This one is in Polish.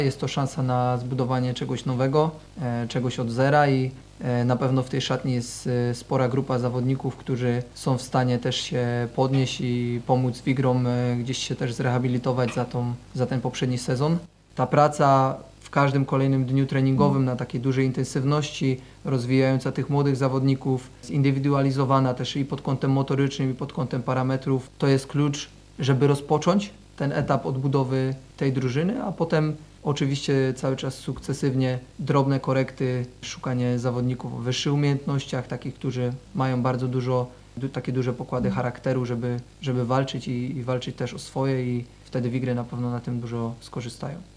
Jest to szansa na zbudowanie czegoś nowego, czegoś od zera i na pewno w tej szatni jest spora grupa zawodników, którzy są w stanie też się podnieść i pomóc Wigrom gdzieś się też zrehabilitować za ten poprzedni sezon. Ta praca w każdym kolejnym dniu treningowym na takiej dużej intensywności, rozwijająca tych młodych zawodników, zindywidualizowana też i pod kątem motorycznym, i pod kątem parametrów, to jest klucz, żeby rozpocząć ten etap odbudowy tej drużyny, a potem oczywiście cały czas sukcesywnie drobne korekty, szukanie zawodników o wyższych umiejętnościach, takich, którzy mają bardzo takie duże pokłady charakteru, żeby walczyć i walczyć też o swoje i wtedy Wigry na pewno na tym dużo skorzystają.